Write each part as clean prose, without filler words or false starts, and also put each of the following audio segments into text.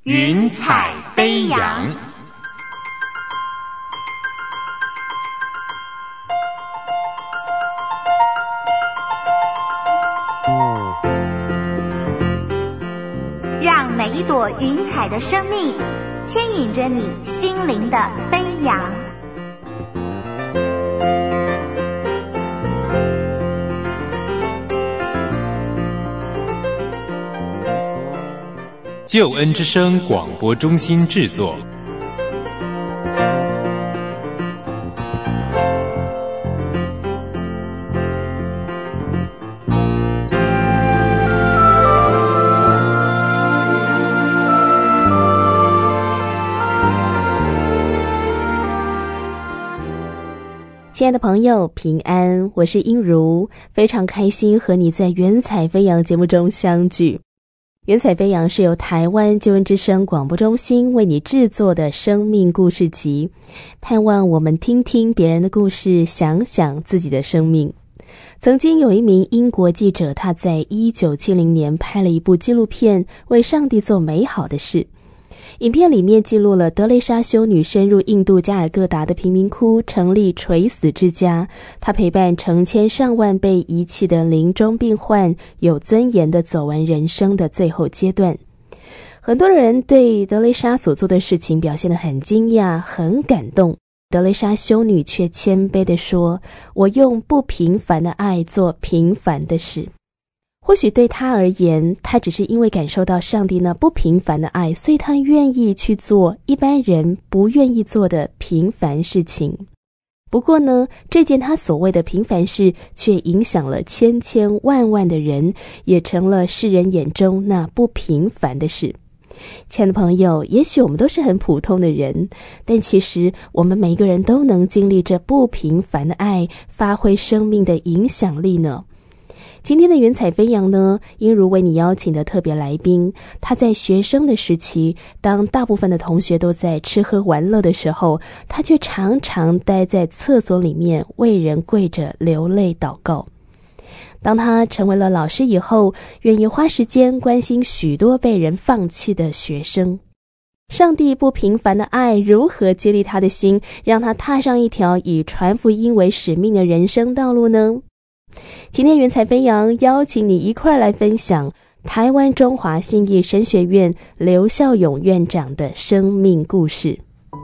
云彩飞扬。 让每一朵云彩的生命牵引着你心灵的飞扬。 救恩之声广播中心制作。 亲爱的朋友，平安，我是英如，非常开心和你在云彩飞扬节目中相聚。云彩飞扬是由台湾救恩之声广播中心为你制作的生命故事集，盼望我们听听别人的故事，想想自己的生命。曾经有一名英国记者，他在1970年拍了一部纪录片，为上帝做美好的事。影片里面记录了德蕾莎修女深入印度加尔各答的贫民窟，成立垂死之家。她陪伴成千上万被遗弃的临终病患，有尊严地走完人生的最后阶段。很多人对德蕾莎所做的事情表现得很惊讶，很感动。德蕾莎修女却谦卑地说：“我用不平凡的爱做平凡的事。”或许对他而言，他只是因为感受到上帝那不平凡的爱，所以他愿意去做一般人不愿意做的平凡事情。不过呢，这件他所谓的平凡事却影响了千千万万的人，也成了世人眼中那不平凡的事。亲爱的朋友，也许我们都是很普通的人，但其实我们每个人都能经历这不平凡的爱，发挥生命的影响力呢。今天的云彩飞扬呢，英如为你邀请的特别来宾，他在学生的时期，当大部分的同学都在吃喝玩乐的时候，他却常常待在厕所里面为人跪着流泪祷告。当他成为了老师以后，愿意花时间关心许多被人放弃的学生。上帝不平凡的爱如何激励他的心，让他踏上一条以传福音为使命的人生道路呢？今天云彩飞扬邀请你一块来分享台湾中华信义神学院刘孝勇院长的生命故事。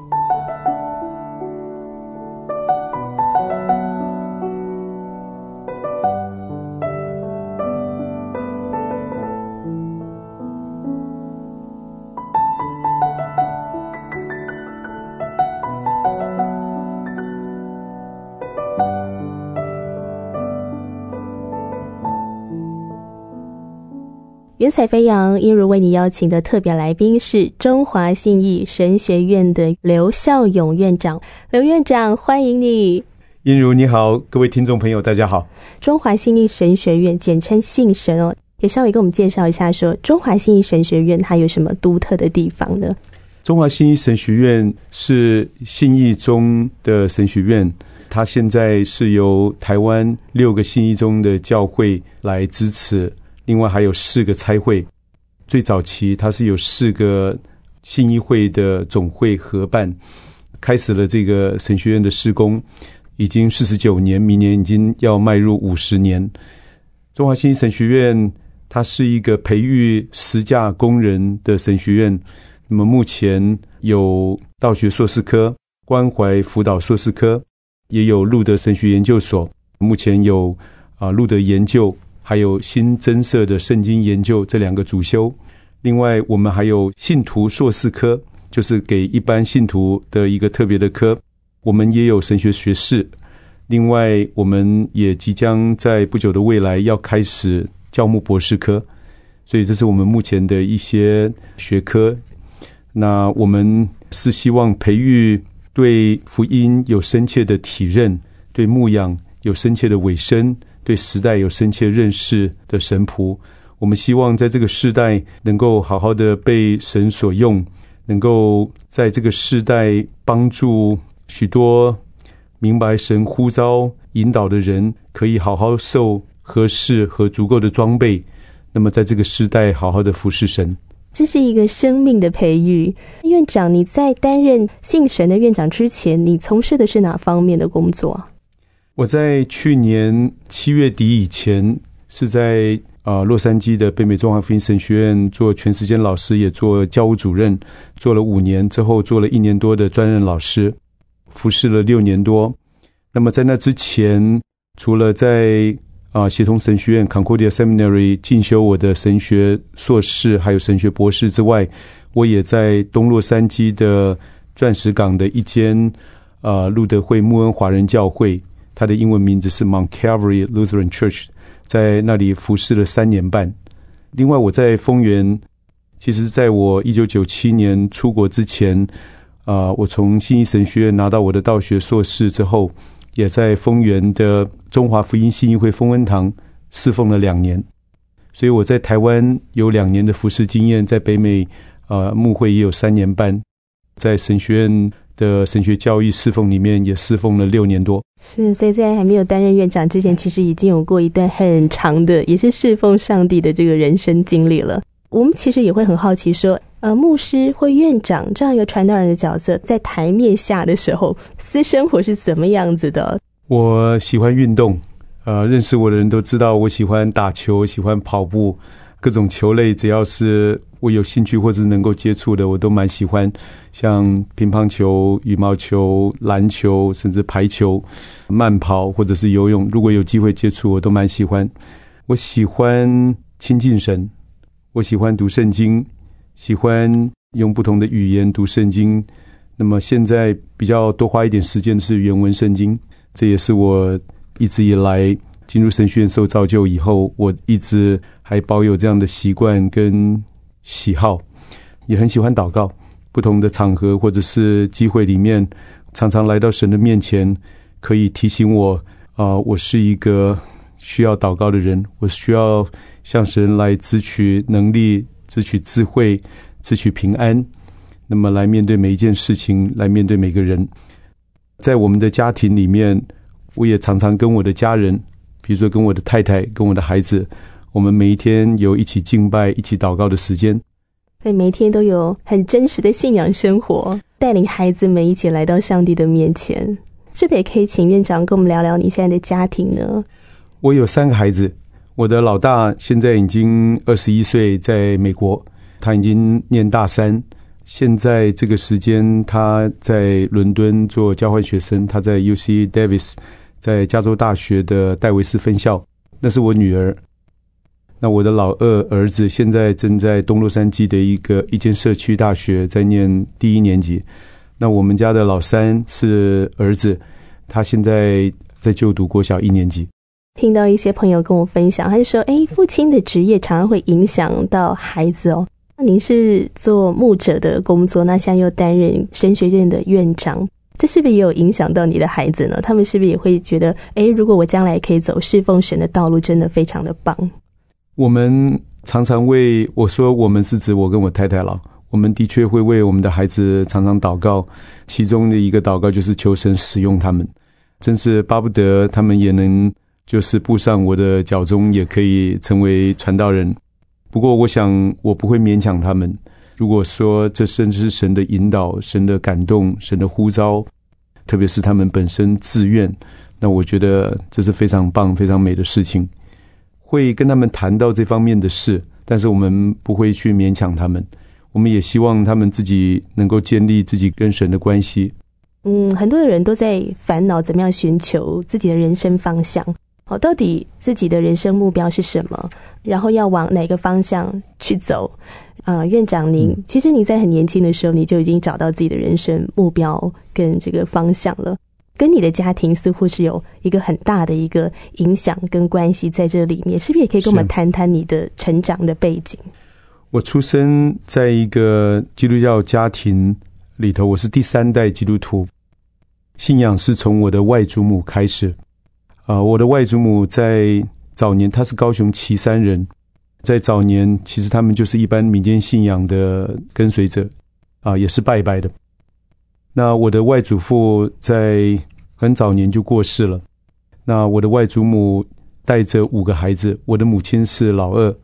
云彩飞扬，英如为你邀请的特别来宾是中华信义神学院的刘孝勇院长。刘院长，欢迎你。 英如你好，各位听众朋友大家好。 中华信义神学院简称信神哦，也稍微跟我们介绍一下说中华信义神学院它有什么独特的地方呢？ 中华信义神学院是信义中的神学院，它现在是由台湾6个信义中的教会来支持，另外还有4个差会。最早期它是有4个信义会的总会合办，开始了这个神学院的施工，已经49年，明年已经要迈入50年。中华信义神学院它是一个培育实价工人的神学院，那么目前有道学硕士科、关怀辅导硕士科，也有路德神学研究所，目前有路德研究还有新增设的圣经研究这2个主修。另外我们还有信徒硕士科，就是给一般信徒的一个特别的科。我们也有神学学士，另外我们也即将在不久的未来要开始教牧博士科，所以这是我们目前的一些学科。那我们是希望培育对福音有深切的体认，对牧养有深切的委身，对时代有深切认识的神仆。我们希望在这个世代能够好好的被神所用，能够在这个世代帮助许多明白神呼召引导的人，可以好好受合适和足够的装备，那么在这个世代好好的服侍神。 这是一个生命的培育。院长，你在担任信神的院长之前，你从事的是哪方面的工作？ 我在去年7月底以前是在洛杉矶的北美中华福音神学院做全时间老师，也做教务主任，做了5年之后，做了1年多的专任老师，服侍了6年多。那么在那之前，除了在协同神学院 Concordia Seminary 进修我的神学硕士还有神学博士之外，我也在东洛杉矶的钻石港的一间路德会穆恩华人教会，它的英文名字是 Mount Calvary Lutheran Church， 在那里服侍了3年半。另外我在丰原，其实在我1997年出国之前，我从信义神学院拿到我的道学硕士之后，也在丰原的中华福音信义会丰恩堂侍奉了2年，所以我在台湾有2年的服事经验，在北美牧会也有3年半，在神学院的神学教育侍奉里面也侍奉了6年多。 是，所以在还没有担任院长之前，其实已经有过一段很长的也是侍奉上帝的这个人生经历了。我们其实也会很好奇说，牧师或院长这样一个传道人的角色，在台面下的时候，私生活是怎么样子的？ 我喜欢运动，认识我的人都知道我喜欢打球，喜欢跑步，各种球类只要是我有兴趣或是能够接触的，我都蛮喜欢，像乒乓球、羽毛球、篮球，甚至排球、慢跑或者是游泳，如果有机会接触，我都蛮喜欢。我喜欢亲近神，我喜欢读圣经，喜欢用不同的语言读圣经。那么现在比较多花一点时间的是原文圣经，这也是我一直以来进入神学院受造就以后，我一直还保有这样的习惯跟喜好。也很喜欢祷告，不同的场合或者是机会里面，常常来到神的面前，可以提醒我我是一个需要祷告的人，我需要向神来支取能力，支取智慧，支取平安，那么来面对每一件事情，来面对每个人。在我们的家庭里面，我也常常跟我的家人，比如说跟我的太太，跟我的孩子，我们每一天有一起敬拜，一起祷告的时间。 所以每一天都有很真实的信仰生活，带领孩子们一起来到上帝的面前。是不是也可以请院长跟我们聊聊你现在的家庭呢？ 我有3个孩子，我的老大现在已经21岁，在美国，他已经念大3，现在这个时间他在伦敦做交换学生，他在 UC Davis， 在加州大学的戴维斯分校，那是我女儿。那我的老2儿子现在正在东洛杉矶的一间社区大学在念第1年级。那我们家的老3是儿子，他现在在就读国小1年级。 听到一些朋友跟我分享，他就说父亲的职业常常会影响到孩子哦。那您是做牧者的工作，那现在又担任神学院的院长，这是不是也有影响到你的孩子呢？他们是不是也会觉得如果我将来可以走侍奉神的道路，真的非常的棒？ 我们常常为，我说我们是指我跟我太太了，我们的确会为我们的孩子常常祷告，其中的一个祷告就是求神使用他们，真是巴不得他们也能就是步上我的脚中，也可以成为传道人。不过我想我不会勉强他们，如果说这甚至是神的引导，神的感动，神的呼召，特别是他们本身自愿，那我觉得这是非常棒非常美的事情。会跟他们谈到这方面的事，但是我们不会去勉强他们，我们也希望他们自己能够建立自己跟神的关系。 很多的人都在烦恼怎么样寻求自己的人生方向，到底自己的人生目标是什么，然后要往哪个方向去走。院长您其实你在很年轻的时候，你就已经找到自己的人生目标跟这个方向了，跟你的家庭似乎是有一个很大的一个影响跟关系在这里面，是不是也可以跟我们谈谈你的成长的背景？ 我出生在一个基督教家庭里头，我是第3代基督徒，信仰是从我的外祖母开始。我的外祖母在早年，她是高雄旗山人，在早年其实他们就是一般民间信仰的跟随者，也是拜拜的。那我的外祖父在很早年就过世了，那我的外祖母带着5个孩子，我的母亲是老2，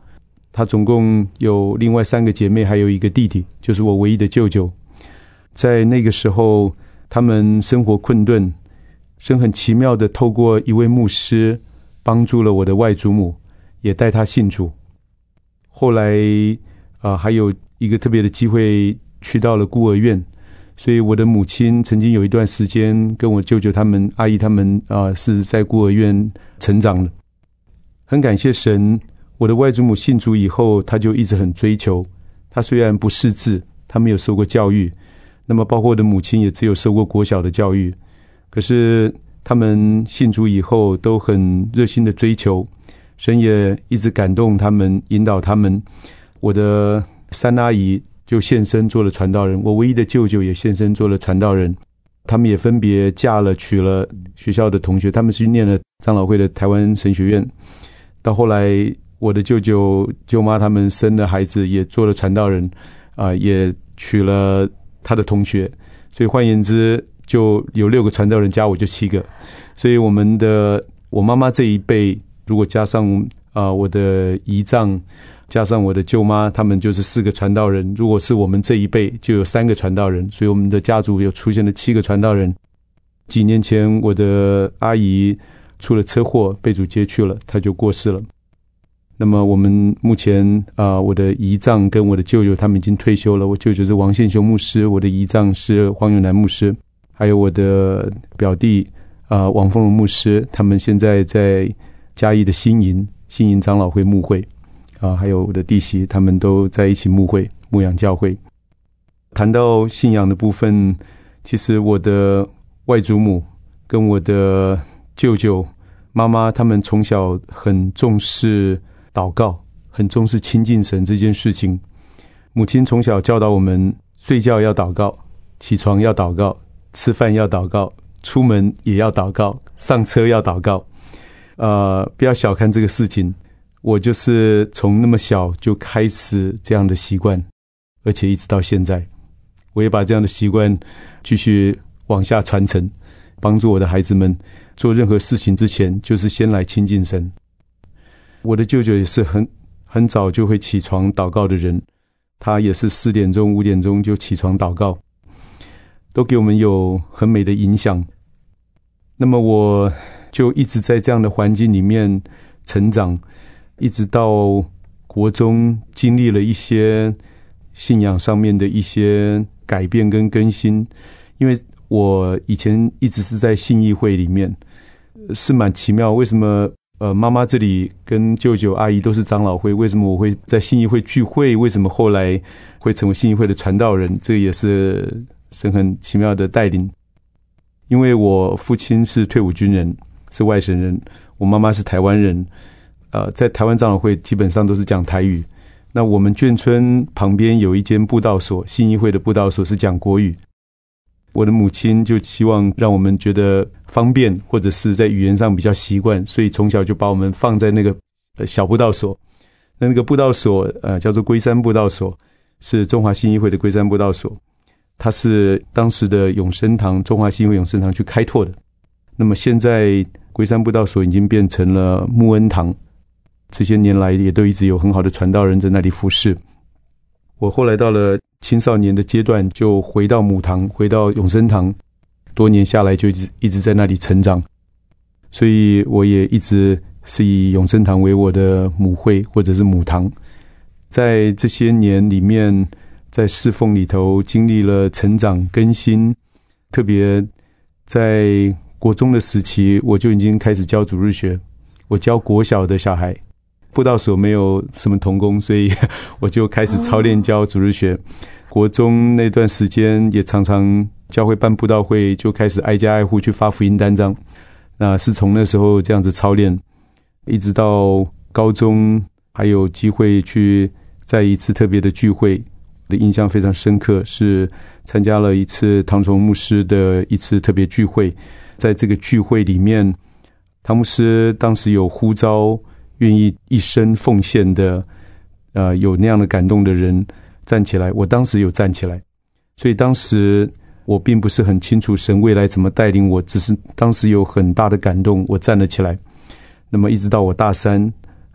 他总共有另外3个姐妹，还有一个弟弟，就是我唯一的舅舅。在那个时候，他们生活困顿，神很奇妙的透过一位牧师帮助了我的外祖母，也带她信主。后来还有一个特别的机会去到了孤儿院，所以我的母亲曾经有一段时间跟我舅舅他们、阿姨他们是在孤儿院成长的。很感谢神，我的外祖母信主以后，她就一直很追求。她虽然不识字，她没有受过教育，那么包括我的母亲也只有受过国小的教育，可是他们信主以后都很热心的追求，神也一直感动他们，引导他们。我的三阿姨就献身做了传道人，我唯一的舅舅也献身做了传道人。他们也分别嫁了娶了学校的同学，他们是念了长老会的台湾神学院。到后来我的舅舅舅妈他们生了孩子，也做了传道人，也娶了他的同学，所以换言之就有6个传道人，加我就7个。所以我妈妈这一辈，如果加上我的姨丈加上我的舅妈，他们就是4个传道人。如果是我们这一辈，就有3个传道人，所以我们的家族有出现了7个传道人。几年前我的阿姨出了车祸，被主接去了，她就过世了。那么我们目前我的姨丈跟我的舅舅他们已经退休了，我舅舅是王宪雄牧师，我的姨丈是黄永南牧师，还有我的表弟王凤荣牧师，他们现在在嘉义的新营长老会牧会还有我的弟媳，他们都在一起牧养教会。谈到信仰的部分，其实我的外祖母跟我的舅舅妈妈，他们从小很重视祷告，很重视亲近神这件事情。母亲从小教导我们，睡觉要祷告，起床要祷告，吃饭要祷告，出门也要祷告，上车要祷告。不要小看这个事情，我就是从那么小就开始这样的习惯，而且一直到现在，我也把这样的习惯继续往下传承，帮助我的孩子们做任何事情之前，就是先来亲近神。我的舅舅也是很早就会起床祷告的人，他也是4点钟5点钟就起床祷告，都给我们有很美的影响。那么我就一直在这样的环境里面成长，一直到国中经历了一些信仰上面的一些改变跟更新。因为我以前一直是在信义会里面，是蛮奇妙，为什么妈妈这里跟舅舅阿姨都是长老会，为什么我会在信义会聚会，为什么后来会成为信义会的传道人，这也是神很奇妙的带领。因为我父亲是退伍军人，是外省人，我妈妈是台湾人，在台湾长老会基本上都是讲台语。那我们眷村旁边有一间布道所，信义会的布道所是讲国语。我的母亲就希望让我们觉得方便，或者是在语言上比较习惯，所以从小就把我们放在那个小布道所。那个布道所叫做龟山布道所，是中华信义会的龟山布道所，它是当时的永生堂，中华信义会永生堂去开拓的。那么现在龟山布道所已经变成了牧恩堂，这些年来也都一直有很好的传道人在那里服侍。我后来到了青少年的阶段，就回到母堂，回到永生堂，多年下来就一直在那里成长，所以我也一直是以永生堂为我的母会或者是母堂。在这些年里面，在侍奉里头经历了成长更新，特别在国中的时期，我就已经开始教主日学，我教国小的小孩，布道所没有什么同工，所以我就开始操练教主日学。国中那段时间也常常教会办布道会，就开始挨家挨户去发福音单张。那是从那时候这样子操练，一直到高中还有机会去在一次特别的聚会，我的印象非常深刻，是参加了一次唐崇牧师的一次特别聚会。在这个聚会里面，唐牧师当时有呼召愿意一生奉献的有那样的感动的人站起来，我当时有站起来。所以当时我并不是很清楚神未来怎么带领我，只是当时有很大的感动，我站了起来。那么一直到我大3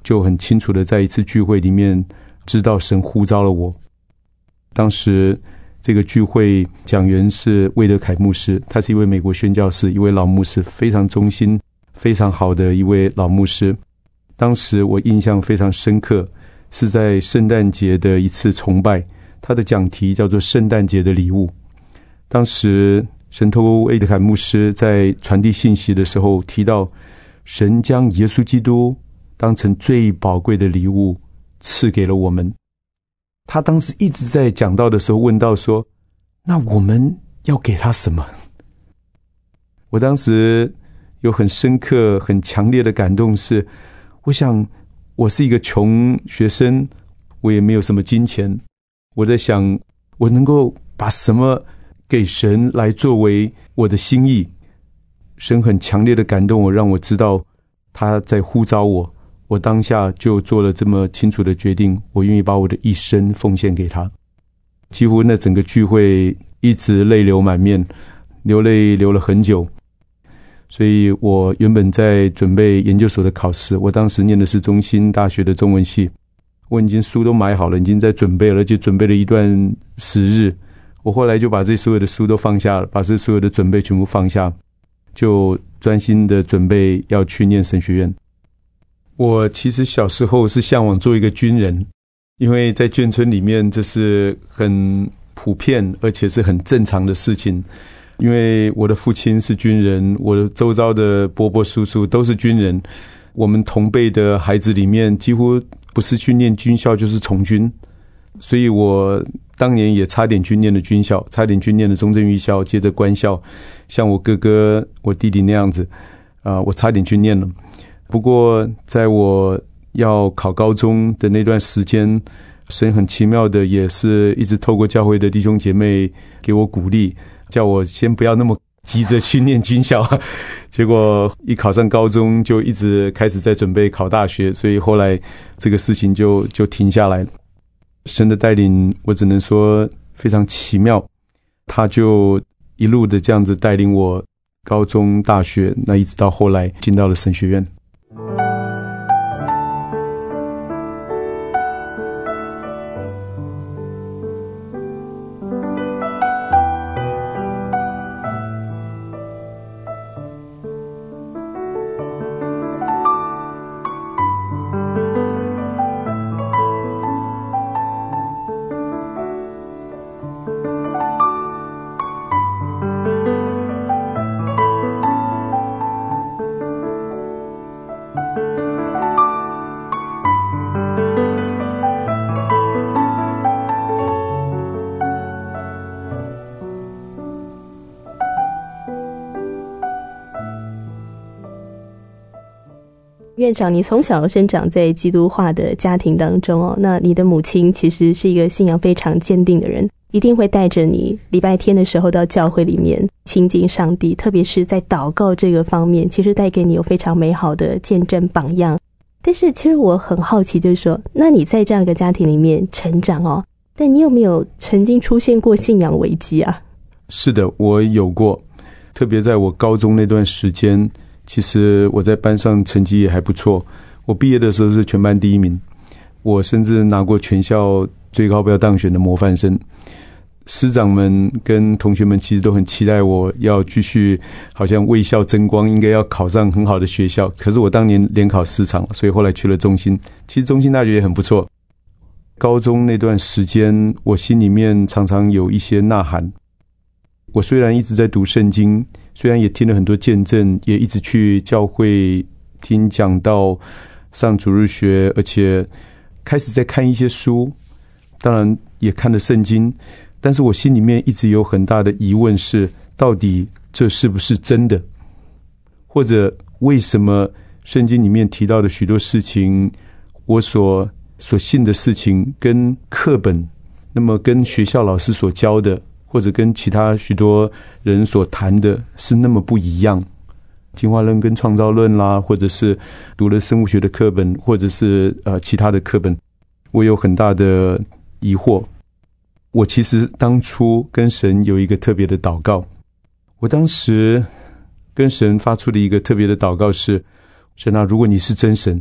就很清楚的在一次聚会里面知道神呼召了我。当时这个聚会讲员是魏德凯牧师，他是一位美国宣教士，一位老牧师，非常忠心非常好的一位老牧师。当时我印象非常深刻，是在圣诞节的一次崇拜，他的讲题叫做圣诞节的礼物。当时神透过魏德凯牧师在传递信息的时候提到，神将耶稣基督当成最宝贵的礼物赐给了我们。他当时一直在讲道的时候问到说，那我们要给他什么？我当时有很深刻很强烈的感动，是我想我是一个穷学生，我也没有什么金钱，我在想我能够把什么给神来作为我的心意。神很强烈的感动我，让我知道他在呼召我，我当下就做了这么清楚的决定，我愿意把我的一生奉献给他。几乎那整个聚会一直泪流满面，流泪流了很久。所以我原本在准备研究所的考试，我当时念的是中兴大学的中文系，我已经书都买好了，已经在准备了，就准备了一段时日。我后来就把这所有的书都放下了，把这所有的准备全部放下，就专心的准备要去念神学院。我其实小时候是向往做一个军人，因为在眷村里面这是很普遍而且是很正常的事情。因为我的父亲是军人，我的周遭的伯伯叔叔都是军人，我们同辈的孩子里面几乎不是去念军校就是从军，所以我当年也差点去念了军校，差点去念了中正预校，接着官校，像我哥哥我弟弟那样子我差点去念了。不过在我要考高中的那段时间，神很奇妙的也是一直透过教会的弟兄姐妹给我鼓励，叫我先不要那么急着去念军校。结果一考上高中就一直开始在准备考大学，所以后来这个事情就停下来。神的带领我只能说非常奇妙，他就一路的这样子带领我高中大学，那一直到后来进到了神学院。 院长，你从小生长在基督化的家庭当中哦，那你的母亲其实是一个信仰非常坚定的人，一定会带着你礼拜天的时候到教会里面亲近上帝，特别是在祷告这个方面，其实带给你有非常美好的见证榜样。但是其实我很好奇，就是说，那你在这样一个家庭里面成长哦，但你有没有曾经出现过信仰危机啊？ 是的，我有过，特别在我高中那段时间，其实我在班上成绩也还不错，我毕业的时候是全班第一名，我甚至拿过全校最高标当选的模范生。师长们跟同学们其实都很期待我要继续好像为校争光，应该要考上很好的学校，可是我当年联考失常，所以后来去了中兴。其实中兴大学也很不错。高中那段时间我心里面常常有一些呐喊，我虽然一直在读圣经，虽然也听了很多见证，也一直去教会听讲道上主日学，而且开始在看一些书，当然也看了圣经，但是我心里面一直有很大的疑问，是到底这是不是真的，或者为什么圣经里面提到的许多事情，我所信的事情跟课本，那么跟学校老师所教的，或者跟其他许多人所谈的是那么不一样。进化论跟创造论啦，或者是读了生物学的课本，或者是其他的课本，我有很大的疑惑。我其实当初跟神有一个特别的祷告，我当时跟神发出的一个特别的祷告是：神啊，如果你是真神，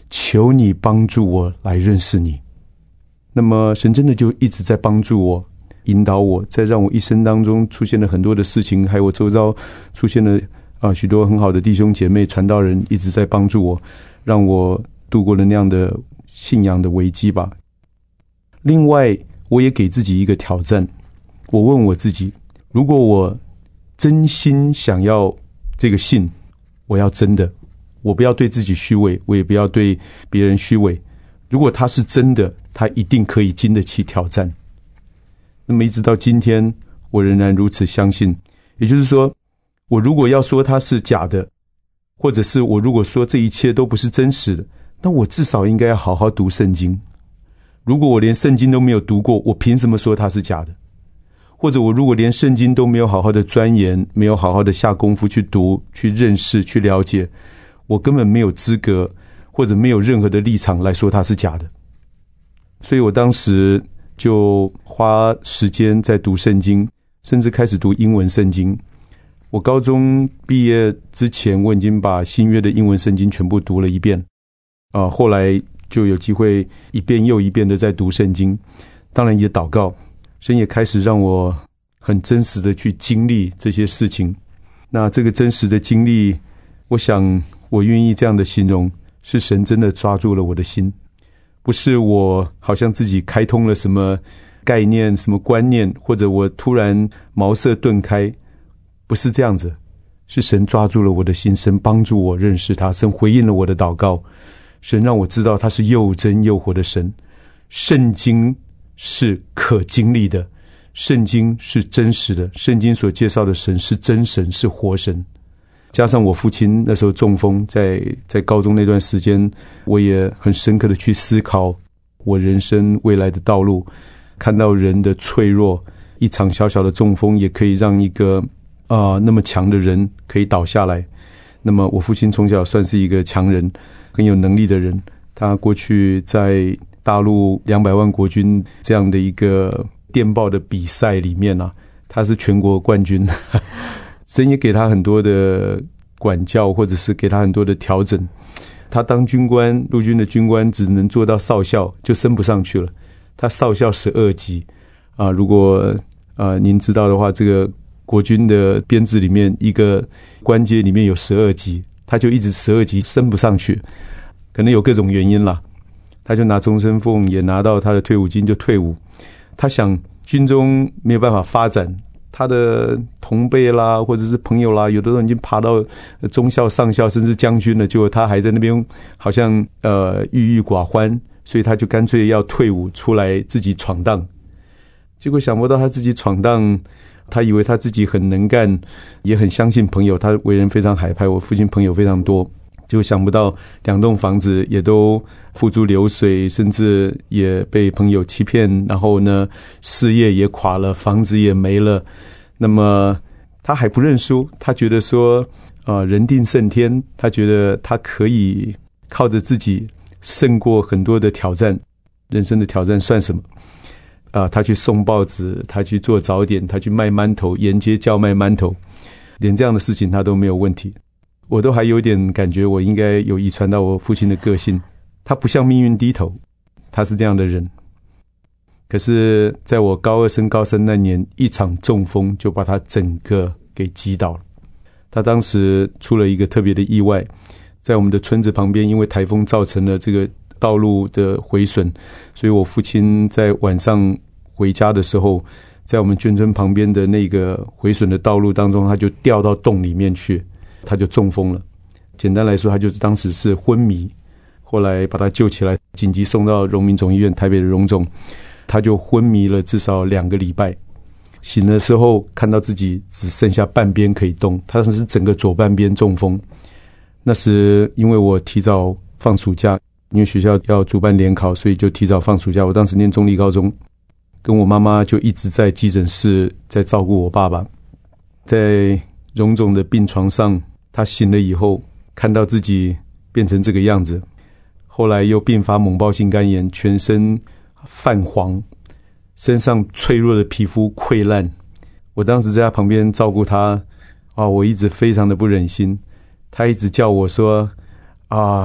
求你帮助我来认识你。那么神真的就一直在帮助我，引导我，在让我一生当中出现了很多的事情，还有我周遭出现了许多很好的弟兄姐妹传道人一直在帮助我，让我度过了那样的信仰的危机吧。另外我也给自己一个挑战，我问我自己，如果我真心想要这个信，我要真的，我不要对自己虚伪，我也不要对别人虚伪。如果他是真的，他一定可以经得起挑战。那么一直到今天，我仍然如此相信。也就是说，我如果要说它是假的，或者是我如果说这一切都不是真实的，那我至少应该要好好读圣经。如果我连圣经都没有读过，我凭什么说它是假的？或者我如果连圣经都没有好好的钻研，没有好好的下功夫去读、去认识、去了解，我根本没有资格，或者没有任何的立场来说它是假的。所以我当时就花时间在读圣经，甚至开始读英文圣经。我高中毕业之前，我已经把新约的英文圣经全部读了一遍。后来就有机会一遍又一遍的在读圣经，当然也祷告，神也开始让我很真实的去经历这些事情。那这个真实的经历，我想我愿意这样的形容，是神真的抓住了我的心，不是我好像自己开通了什么概念、什么观念，或者我突然茅塞顿开，不是这样子，是神抓住了我的心，神帮助我认识他，神回应了我的祷告，神让我知道他是又真又活的神。圣经是可经历的，圣经是真实的，圣经所介绍的神是真神，是活神。加上我父亲那时候中风，在高中那段时间，我也很深刻的去思考我人生未来的道路，看到人的脆弱，一场小小的中风也可以让一个那么强的人可以倒下来。那么我父亲从小算是一个强人，很有能力的人，他过去在大陆200万国军这样的一个电报的比赛里面他是全国冠军。神也给他很多的管教，或者是给他很多的调整。他当军官，陆军的军官只能做到少校，就升不上去了。他少校12级如果您知道的话，这个国军的编制里面一个官阶里面有12级，他就一直12级升不上去，可能有各种原因啦。他就拿终身俸，也拿到他的退伍金就退伍。他想军中没有办法发展，他的同辈啦，或者是朋友啦，有的人已经爬到中校、上校，甚至将军了，结果他还在那边好像郁郁寡欢，所以他就干脆要退伍出来自己闯荡。结果想不到他自己闯荡，他以为他自己很能干，也很相信朋友，他为人非常海派，我父亲朋友非常多，结果想不到2栋房子也都付诸流水，甚至也被朋友欺骗，然后呢事业也垮了，房子也没了。那么他还不认输，他觉得说人定胜天，他觉得他可以靠着自己胜过很多的挑战，人生的挑战算什么他去送报纸，他去做早点，他去卖馒头，沿街叫卖馒头，连这样的事情他都没有问题。我都还有点感觉我应该有遗传到我父亲的个性，他不向命运低头，他是这样的人。可是在我高2升高3那年，一场中风就把他整个给击倒了。他当时出了一个特别的意外，在我们的村子旁边，因为台风造成了这个道路的毁损，所以我父亲在晚上回家的时候，在我们眷村旁边的那个毁损的道路当中，他就掉到洞里面去，他就中风了。简单来说，他就是当时是昏迷，后来把他救起来，紧急送到荣民总医院，台北的荣总，他就昏迷了至少2个礼拜。醒的时候看到自己只剩下半边可以动，他是整个左半边中风。那时因为我提早放暑假，因为学校要主办联考，所以就提早放暑假。我当时念中立高中，跟我妈妈就一直在急诊室在照顾我爸爸。在荣总的病床上，他醒了以后看到自己变成这个样子，后来又并发猛暴性肝炎，全身泛黄，身上脆弱的皮肤溃烂。我当时在他旁边照顾他我一直非常的不忍心。他一直叫我说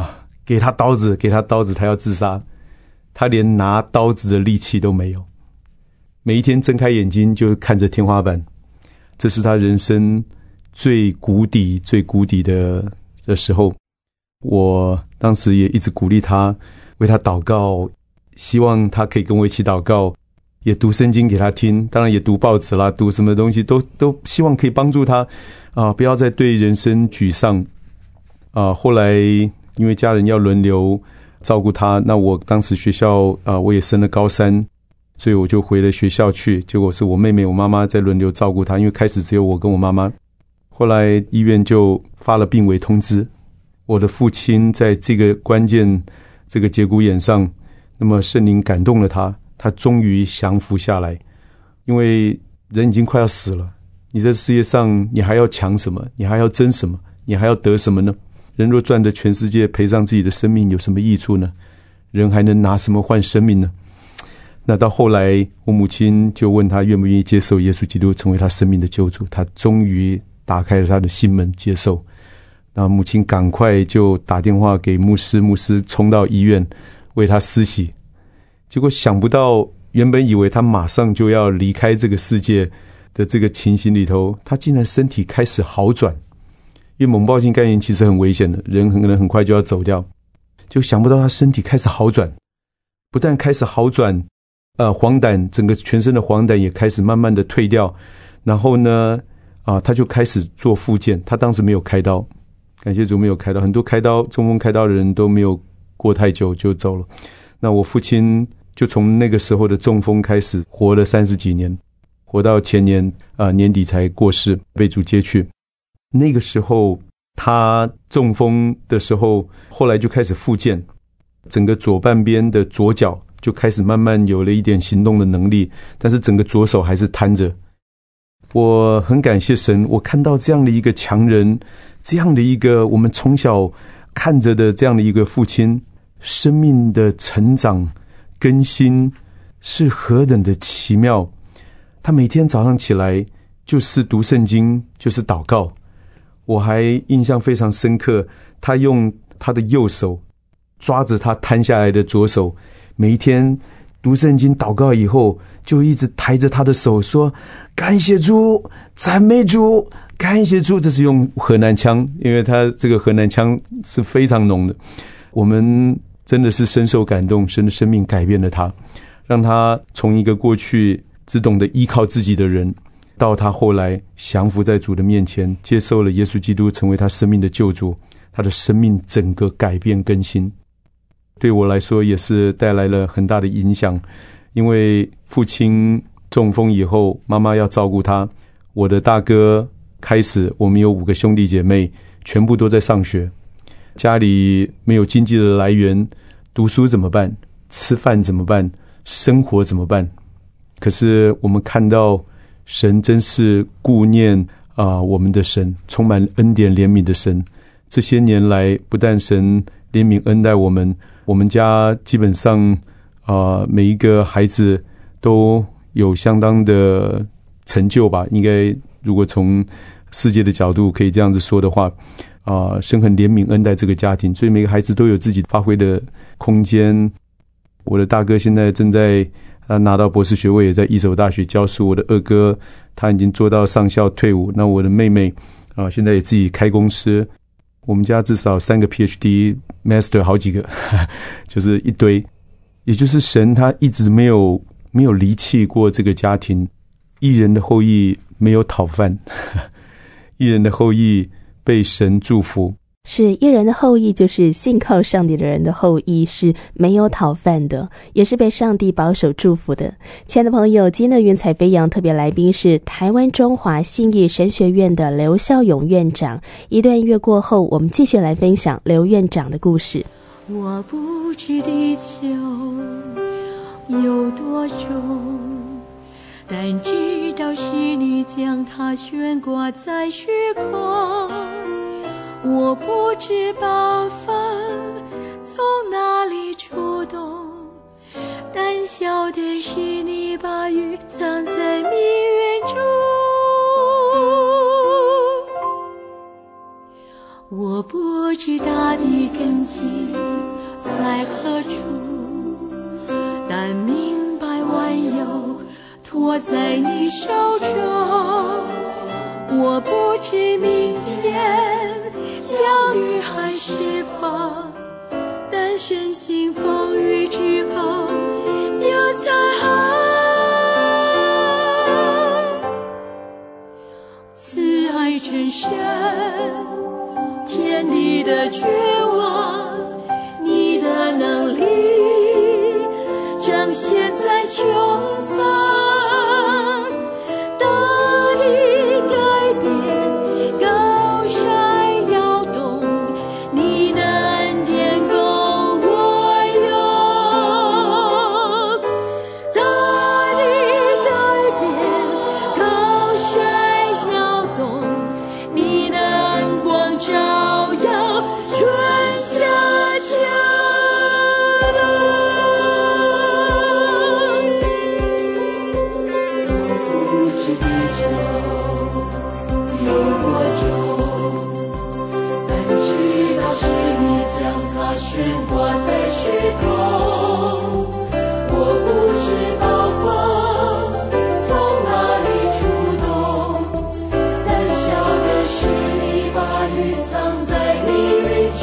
给他刀子，他要自杀，他连拿刀子的力气都没有。每一天睁开眼睛就看着天花板，这是他人生最谷底的时候。我当时也一直鼓励他，为他祷告，希望他可以跟我一起祷告，也读圣经给他听，当然也读报纸啦，读什么东西都希望可以帮助他不要再对人生沮丧后来因为家人要轮流照顾他，那我当时学校我也升了高3，所以我就回了学校去，结果是我妹妹我妈妈在轮流照顾他，因为开始只有我跟我妈妈，后来医院就发了病危通知，我的父亲在这个关键这个节骨眼上，那么圣灵感动了他，他终于降服下来。因为人已经快要死了，你在世界上你还要抢什么？你还要争什么？你还要得什么呢？人若赚得全世界，赔上自己的生命，有什么益处呢？人还能拿什么换生命呢？那到后来我母亲就问他愿不愿意接受耶稣基督成为他生命的救主，他终于打开了他的心门接受。那母亲赶快就打电话给牧师，牧师冲到医院为他施洗，结果想不到原本以为他马上就要离开这个世界的这个情形里头，他竟然身体开始好转。因为猛暴性肝炎其实很危险的，人可能很快就要走掉，就想不到他身体开始好转，不但开始好转黄疸，整个全身的黄疸也开始慢慢的退掉，然后呢他就开始做复健，他当时没有开刀，感谢主没有开刀，很多中风开刀的人都没有过太久就走了。那我父亲就从那个时候的中风开始活了30几年，活到前年年底才过世，被主接去。那个时候他中风的时候，后来就开始复健，整个左半边的左脚就开始慢慢有了一点行动的能力，但是整个左手还是瘫着。我很感谢神，我看到这样的一个强人，这样的一个我们从小看着的这样的一个父亲，生命的成长更新是何等的奇妙。他每天早上起来就是读圣经，就是祷告。我还印象非常深刻，他用他的右手抓着他摊下来的左手，每一天读圣经祷告以后，就一直抬着他的手说感谢主，赞美主，感谢主。这是用河南腔，因为他这个河南腔是非常浓的。我们真的是深受感动，神的生命改变了他，让他从一个过去只懂得依靠自己的人，到他后来降服在主的面前，接受了耶稣基督成为他生命的救主，他的生命整个改变更新。对我来说也是带来了很大的影响，因为父亲中风以后，妈妈要照顾他，我的大哥开始，我们有5个兄弟姐妹，全部都在上学，家里没有经济的来源，读书怎么办？吃饭怎么办？生活怎么办？可是我们看到神真是顾念我们的神，充满恩典怜悯的神。这些年来，不但神怜悯恩待我们家基本上每一个孩子都有相当的成就吧，应该如果从世界的角度可以这样子说的话，神很怜悯恩待这个家庭，所以每个孩子都有自己发挥的空间。我的大哥现在正在拿到博士学位，也在一所大学教书。我的二哥他已经做到上校退伍，那我的妹妹现在也自己开公司。我们家至少3个 PhD Master 好几个就是一堆。也就是神他一直没有离弃过这个家庭。义人的后裔没有讨饭义人的后裔被神祝福。 是义人的后裔，就是信靠上帝的人的后裔，是没有讨饭的，也是被上帝保守祝福的。亲爱的朋友，今天的云彩飞扬特别来宾是台湾中华信义神学院的刘孝勇院长。一段音乐过后，我们继续来分享刘院长的故事。 我不知地球有多重，但知道是你将它悬挂在虚空。我不知暴风从哪里出动，但晓得是你把雨藏在密云中。我不知它的根基在何处，但明白万有托在你手中。我不知明天降雨还是风，但深信风雨之后有彩虹。慈爱真深，天地的绝望，你的能力彰显在穹苍。大地改变，高山摇动，你的恩典够我用。大地改变，高山摇动，你的恩光照耀春夏秋冬。我不知地球有多重，但知道是你将它悬挂在虚空。我不知暴风从哪里出动，但晓得是你把雨藏在密云中。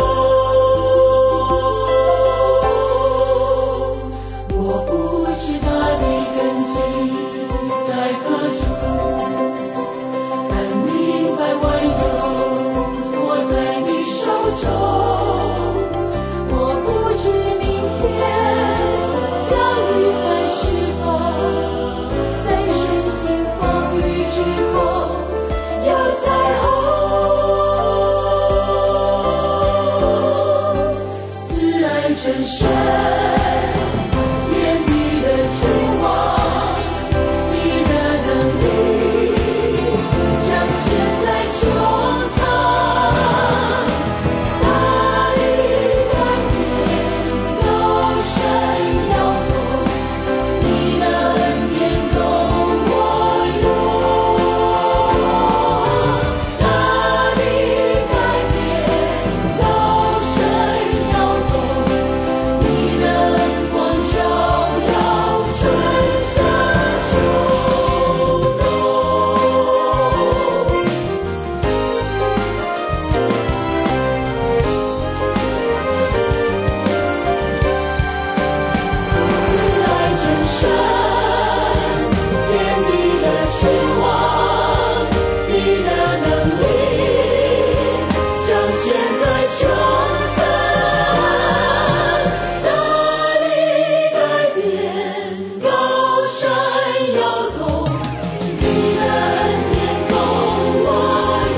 我不知它的根基在何处，但明白万有托在你手中。我不知明天降雨还是风，但深信风雨之后有彩虹。慈爱真深，天地的君王，你的能力彰显在穹苍。大地改变，高山摇动，你的恩典够我用。大地改变，高山摇动，你的恩光照耀春夏秋冬。慈爱真深，天地的君王，你的能力彰显在穹苍。大地改变，高山摇动，你的恩典够我用。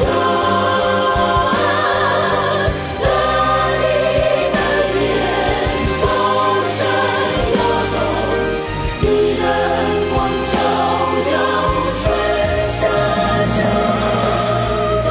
大地改变，高山摇动，你的恩光照耀春夏秋冬。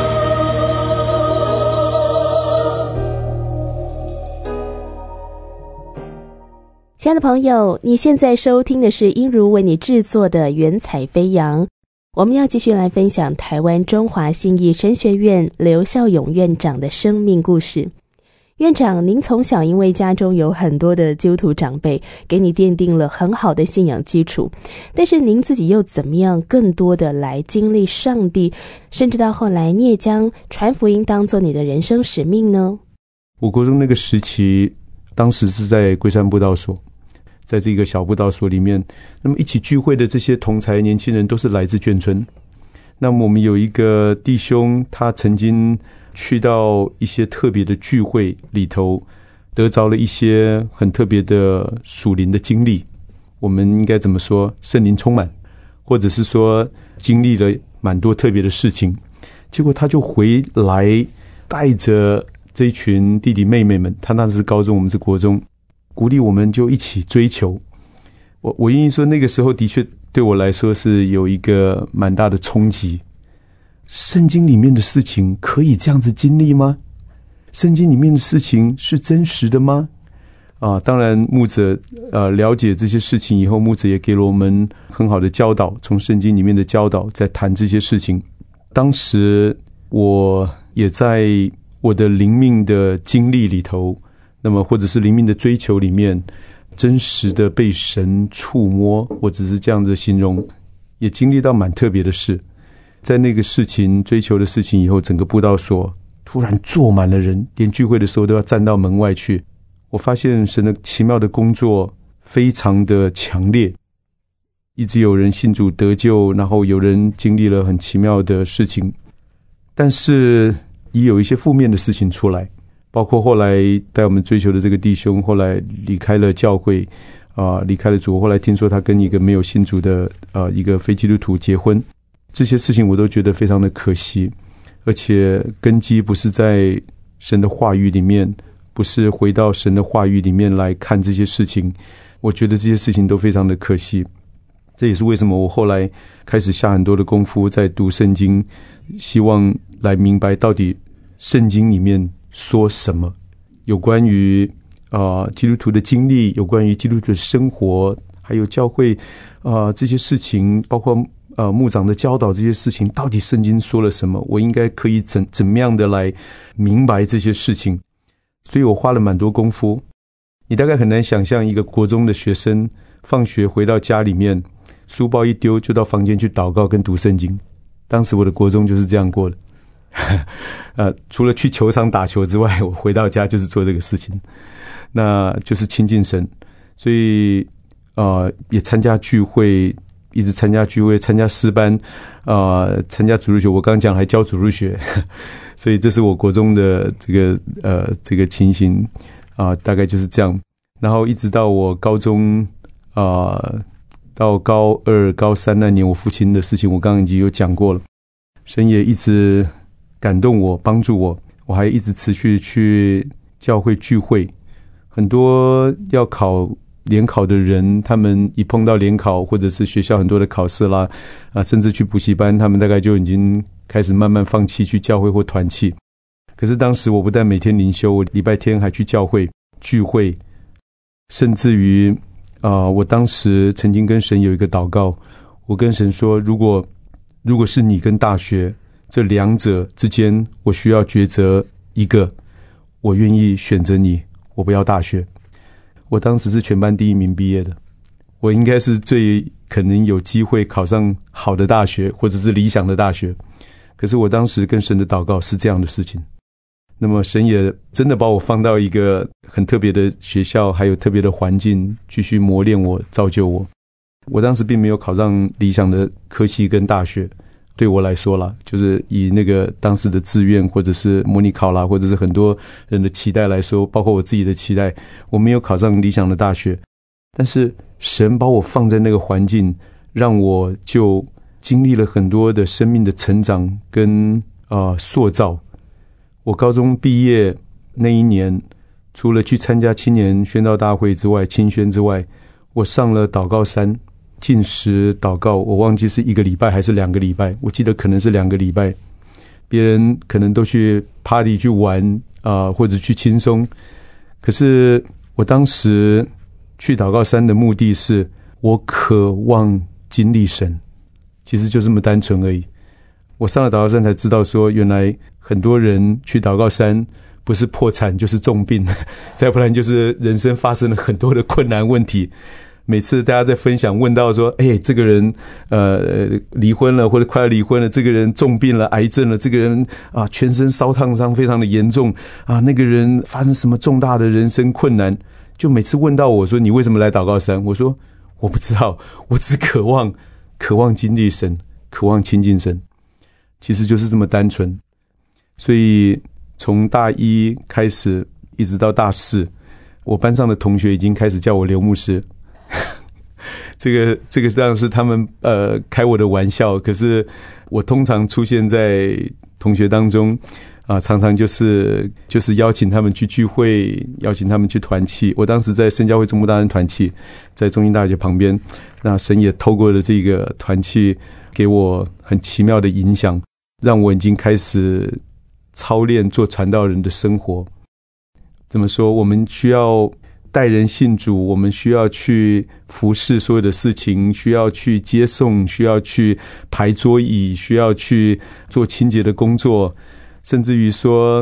亲爱的朋友，你现在收听的是英如为你制作的云彩飞扬。我们要继续来分享台湾中华信义神学院刘孝勇院长的生命故事。院长，您从小因为家中有很多的基督徒长辈，给你奠定了很好的信仰基础，但是您自己又怎么样更多的来经历上帝，甚至到后来你也将传福音当作你的人生使命呢？ 我国中那个时期，当时是在龟山布道所，在这个小布道所里面，那么一起聚会的这些同才年轻人都是来自眷村。那么我们有一个弟兄，他曾经去到一些特别的聚会里头，得着了一些很特别的属灵的经历。我们应该怎么说？圣灵充满，或者是说经历了蛮多特别的事情。结果他就回来，带着这一群弟弟妹妹们，他那是高中，我们是国中，鼓励我们就一起追求。我愿意说，那个时候的确对我来说是有一个蛮大的冲击。圣经里面的事情可以这样子经历吗？圣经里面的事情是真实的吗？当然牧者了解这些事情以后，牧者也给了我们很好的教导，从圣经里面的教导在谈这些事情。当时我也在我的灵命的经历里头，那么或者是灵命的追求里面，真实的被神触摸，我只是这样子形容，也经历到蛮特别的事。在那个事情追求的事情以后，整个布道所突然坐满了人，连聚会的时候都要站到门外去。我发现神的奇妙的工作非常的强烈，一直有人信主得救，然后有人经历了很奇妙的事情，但是也有一些负面的事情出来，包括后来带我们追求的这个弟兄后来离开了教会，离开了主。后来听说他跟一个没有信主的一个非基督徒结婚，这些事情我都觉得非常的可惜，而且根基不是在神的话语里面，不是回到神的话语里面来看这些事情，我觉得这些事情都非常的可惜。这也是为什么我后来开始下很多的功夫在读圣经，希望来明白到底圣经里面说什么，有关于基督徒的经历，有关于基督徒的生活，还有教会这些事情，包括牧长的教导，这些事情到底圣经说了什么，我应该可以怎么样的来明白这些事情。所以我花了蛮多功夫。你大概很难想象一个国中的学生放学回到家里面，书包一丢就到房间去祷告跟读圣经。当时我的国中就是这样过的除了去球场打球之外，我回到家就是做这个事情，那就是亲近神。所以也参加聚会，一直参加聚会，参加诗班，参加主日学，我刚讲还教主日学所以这是我国中的这个情形大概就是这样。然后一直到我高中到高二高三那年，我父亲的事情我刚刚已经有讲过了，神也一直感动我，帮助我，我还一直持续去教会聚会。很多要考联考的人，他们一碰到联考或者是学校很多的考试啦甚至去补习班，他们大概就已经开始慢慢放弃去教会或团契。可是当时我不但每天灵修，我礼拜天还去教会聚会，甚至于我当时曾经跟神有一个祷告，我跟神说，如果是你跟大学这两者之间，我需要抉择一个，我愿意选择你，我不要大学。我当时是全班第1名毕业的，我应该是最可能有机会考上好的大学或者是理想的大学。可是我当时跟神的祷告是这样的事情，那么神也真的把我放到一个很特别的学校，还有特别的环境，继续磨练我，造就我。我当时并没有考上理想的科系跟大学，对我来说啦，就是以那个当时的志愿或者是模拟考啦，或者是很多人的期待来说，包括我自己的期待，我没有考上理想的大学。但是神把我放在那个环境，让我就经历了很多的生命的成长跟塑造。我高中毕业那一年，除了去参加青年宣道大会之外，青宣之外，我上了祷告山禁食祷告，我忘记是1个礼拜还是2个礼拜，我记得可能是2个礼拜。别人可能都去 party 去玩或者去轻松，可是我当时去祷告山的目的是我渴望经历神，其实就这么单纯而已。我上了祷告山才知道说，原来很多人去祷告山不是破产就是重病，再不然就是人生发生了很多的困难问题。每次大家在分享问到说，这个人离婚了或者快要离婚了，这个人重病了，癌症了，这个人全身烧烫伤非常的严重那个人发生什么重大的人生困难，就每次问到我说，你为什么来祷告山？我说我不知道，我只渴望经历神，渴望亲近神，其实就是这么单纯。所以从大1开始一直到大4，我班上的同学已经开始叫我刘牧师这个当然是他们开我的玩笑，可是我通常出现在同学当中常常就是邀请他们去聚会，邀请他们去团契。我当时在圣教会中部大人团契，在中兴大学旁边，那神也透过了这个团契给我很奇妙的影响，让我已经开始操练做传道人的生活。怎么说，我们需要带人信主，我们需要去服侍所有的事情，需要去接送，需要去排桌椅，需要去做清洁的工作，甚至于说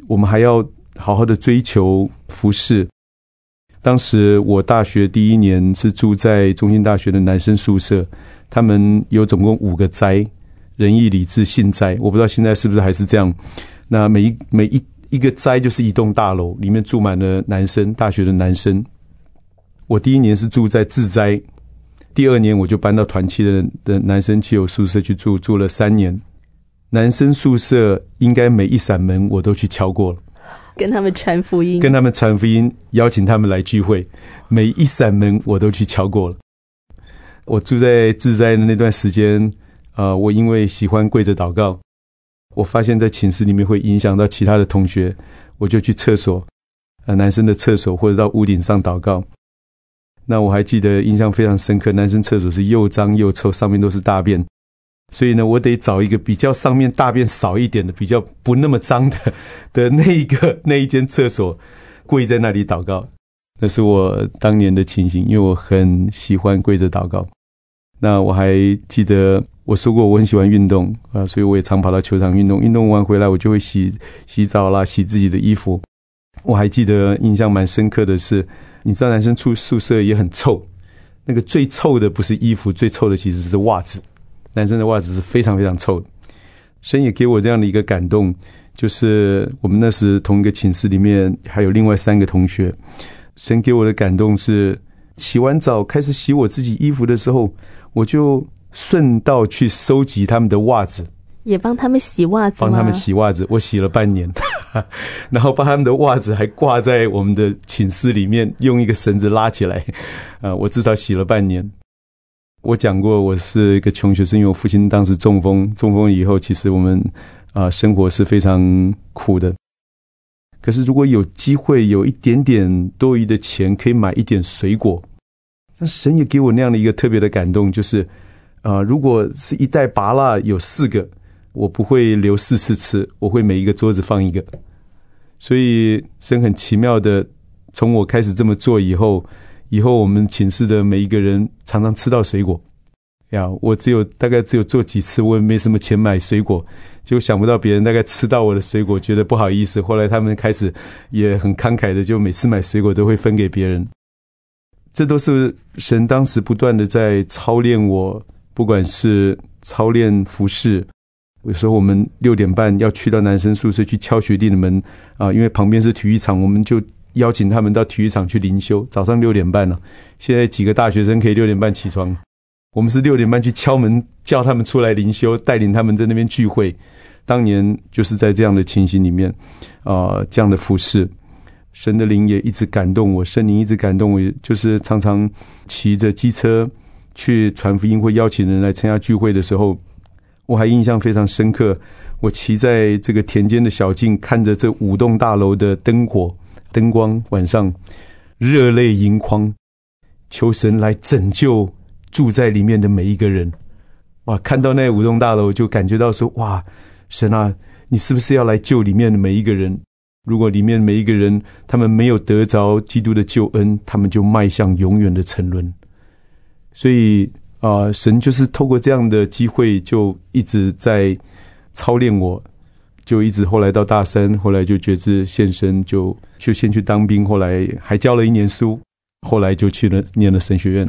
我们还要好好的追求服事。当时我大学第一年是住在中兴大学的男生宿舍，他们有总共5个斋，仁义礼智信斋，我不知道现在是不是还是这样。那每一个斋就是一栋大楼，里面住满了男生，大学的男生。我第一年是住在智斋，第2年我就搬到团契的男生汽友宿舍去住，住了3年。男生宿舍应该每一扇门我都去敲过了， 跟他们传福音， 邀请他们来聚会，每一扇门我都去敲过了。我住在智斋的那段时间，我因为喜欢跪着祷告，我发现在寝室里面会影响到其他的同学，我就去厕所，男生的厕所或者到屋顶上祷告。那我还记得印象非常深刻，男生厕所是又脏又臭，上面都是大便，所以呢，我得找一个比较上面大便少一点的，比较不那么脏的那一间厕所，跪在那里祷告。那是我当年的情形，因为我很喜欢跪着祷告。那我还记得我说过我很喜欢运动所以我也常跑到球场运动，运动完回来我就会洗澡啦，洗自己的衣服。我还记得印象蛮深刻的是，你知道男生住宿舍也很臭，那个最臭的不是衣服，最臭的其实是袜子，男生的袜子是非常非常臭的。神也给我这样的一个感动，就是我们那时同一个寝室里面还有另外3个同学，神给我的感动是洗完澡开始洗我自己衣服的时候，我就顺道去收集他们的袜子， 也帮他们洗袜子吗？ 帮他们洗袜子，我洗了半年然后把他们的袜子还挂在我们的寝室里面，用一个绳子拉起来我至少洗了半年。我讲过我是一个穷学生，因为我父亲当时中风以后，其实我们生活是非常苦的。可是如果有机会有一点点多余的钱，可以买一点水果，那神也给我那样的一个特别的感动，就是如果是一袋芭乐有4个，我不会留4次吃，我会每一个桌子放一个。所以神很奇妙的，从我开始这么做以后我们寝室的每一个人常常吃到水果呀。我大概只有做几次，我也没什么钱买水果，就想不到别人大概吃到我的水果觉得不好意思，后来他们开始也很慷慨的，就每次买水果都会分给别人。这都是神当时不断的在操练我，不管是操练服事，有时候我们6点半要去到男生宿舍去敲学弟的门因为旁边是体育场，我们就邀请他们到体育场去灵修，早上6点半了。现在几个大学生可以6点半起床，我们是6点半去敲门叫他们出来灵修，带领他们在那边聚会。当年就是在这样的情形里面这样的服事，神的灵也一直感动我，圣灵一直感动我，就是常常骑着机车去传福音或邀请人来参加聚会的时候，我还印象非常深刻。我骑在这个田间的小径，看着这5栋大楼的灯光，晚上热泪盈眶，求神来拯救住在里面的每一个人。哇，看到那5栋大楼就感觉到说，哇，神啊，你是不是要来救里面的每一个人？如果里面每一个人他们没有得着基督的救恩，他们就迈向永远的沉沦。所以神就是透过这样的机会就一直在操练我，就一直后来到大3，后来就决志献身，就先去当兵，后来还教了1年书，后来就去念了神学院。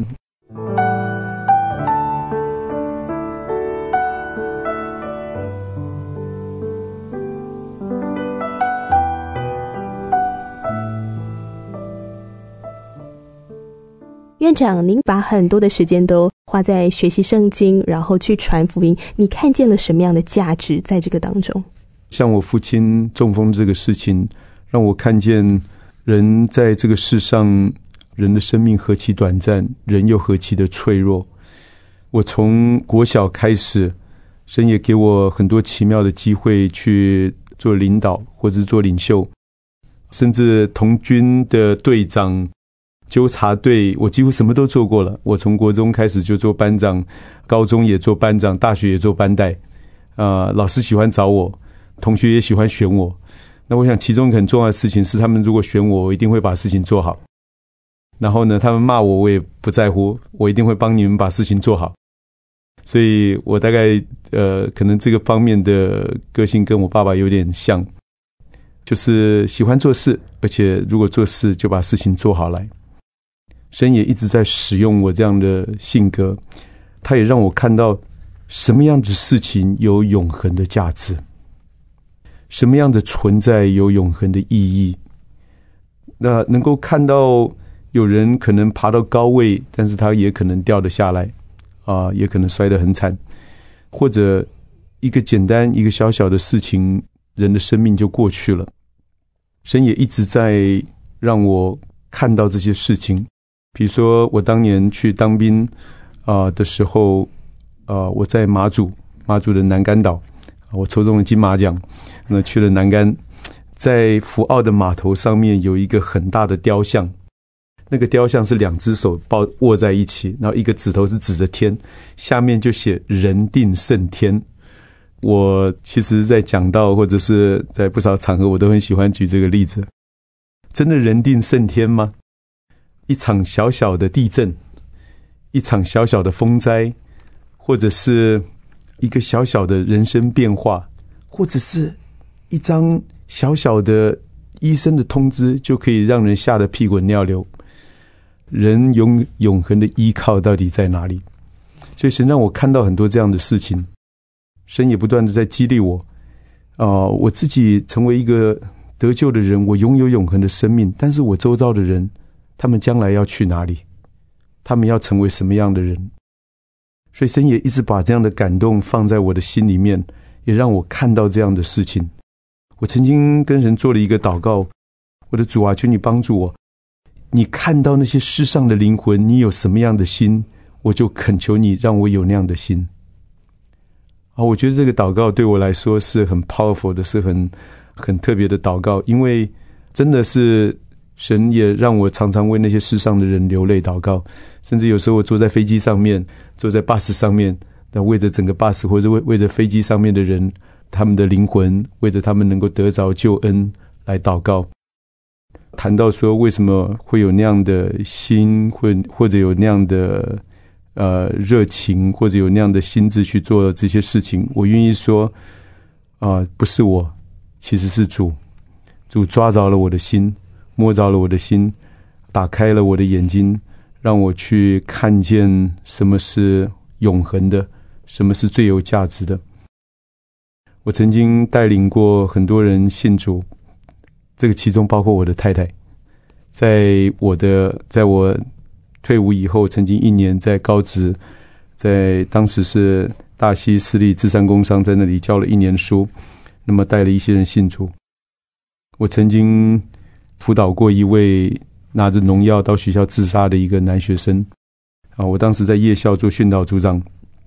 院长，您把很多的时间都花在学习圣经，然后去传福音，你看见了什么样的价值在这个当中？ 像我父亲中风这个事情，让我看见人在这个世上，人的生命何其短暂，人又何其的脆弱。我从国小开始，神也给我很多奇妙的机会去做领导或者是做领袖，甚至童军的队长、纠察队，我几乎什么都做过了。我从国中开始就做班长，高中也做班长，大学也做班带老师喜欢找我，同学也喜欢选我。那我想其中很重要的事情是，他们如果选我，我一定会把事情做好。然后呢，他们骂我，我也不在乎，我一定会帮你们把事情做好。所以我大概可能这个方面的个性跟我爸爸有点像。 就是喜欢做事，而且如果做事就把事情做好来。神也一直在使用我这样的性格，他也让我看到什么样的事情有永恒的价值，什么样的存在有永恒的意义。那能够看到有人可能爬到高位，但是他也可能掉得下来也可能摔得很惨，或者一个简单一个小小的事情，人的生命就过去了。神也一直在让我看到这些事情。比如说我当年去当兵的时候，我在马祖的南竿岛，我抽中了金马奖，那去了南竿，在福澳的码头上面有一个很大的雕像，那个雕像是2只手握在一起，然后一个指头是指着天，下面就写人定胜天。我其实在讲道或者是在不少场合我都很喜欢举这个例子。真的人定胜天吗？一场小小的地震，一场小小的风灾，或者是一个小小的人生变化，或者是一张小小的医生的通知，就可以让人吓得屁滚尿流。人永恒的依靠到底在哪里？所以神让我看到很多这样的事情，神也不断的在激励我我自己成为一个得救的人，我拥有永恒的生命，但是我周遭的人，他们将来要去哪里？他们要成为什么样的人？所以神也一直把这样的感动放在我的心里面，也让我看到这样的事情。我曾经跟神做了一个祷告，我的主啊，求你帮助我，你看到那些世上的灵魂，你有什么样的心，我就恳求你让我有那样的心。我觉得这个祷告对我来说是很 powerful 的，是很特别的祷告，因为真的是神也让我常常为那些世上的人流泪祷告，甚至有时候我坐在飞机上面，坐在巴士上面，那为着整个巴士或者为着飞机上面的人，他们的灵魂，为着他们能够得着救恩来祷告。谈到说为什么会有那样的心，或者有那样的热情，或者有那样的心智去做这些事情，我愿意说不是我，其实是主抓着了我的心，摸着了我的心，打开了我的眼睛，让我去看见什么是永恒的，什么是最有价值的。我曾经带领过很多人信主，这个其中包括我的太太。在我退伍以后，曾经1年在高职，在当时是大溪私立智山工商，在那里教了1年书，那么带了一些人信主。我曾经辅导过一位拿着农药到学校自杀的一个男学生我当时在夜校做训导组长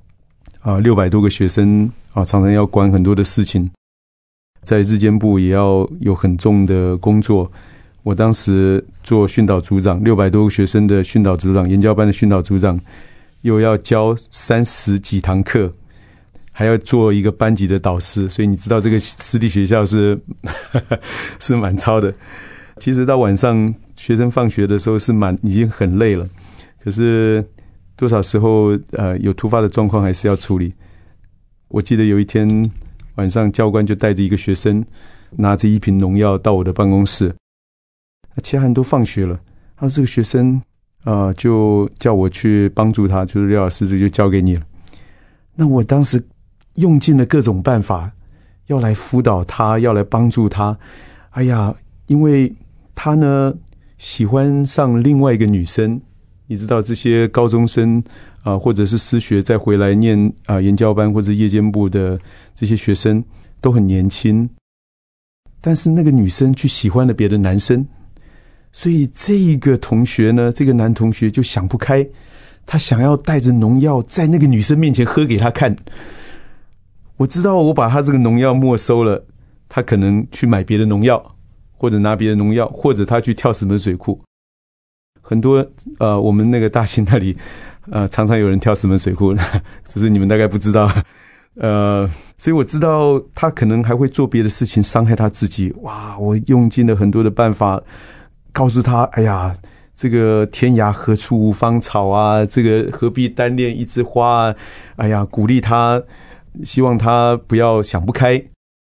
600多个学生常常要管很多的事情，在日间部也要有很重的工作。我当时做训导组长，600多个学生的训导组长，研教班的训导组长，又要教30几堂课，还要做一个班级的导师，所以你知道这个私立学校是蛮操的。其实到晚上学生放学的时候已经很累了，可是多少时候有突发的状况还是要处理。我记得有一天晚上，教官就带着一个学生拿着一瓶农药到我的办公室，其他人都放学了，他说这个学生就叫我去帮助他，就是廖老师，这就交给你了。那我当时用尽了各种办法要来辅导他，要来帮助他。哎呀，因为他呢喜欢上另外一个女生，你知道这些高中生或者是失学再回来念研教班或者夜间部的这些学生都很年轻，但是那个女生去喜欢了别的男生，所以这个同学呢，这个男同学就想不开，他想要带着农药在那个女生面前喝给他看。我知道我把他这个农药没收了，他可能去买别的农药，或者拿别的农药，或者他去跳石门水库。很多我们那个大溪那里常常有人跳石门水库，只是你们大概不知道。所以我知道他可能还会做别的事情伤害他自己。哇，我用尽了很多的办法告诉他，哎呀，这个天涯何处无芳草啊，这个何必单恋一枝花啊，哎呀，鼓励他，希望他不要想不开。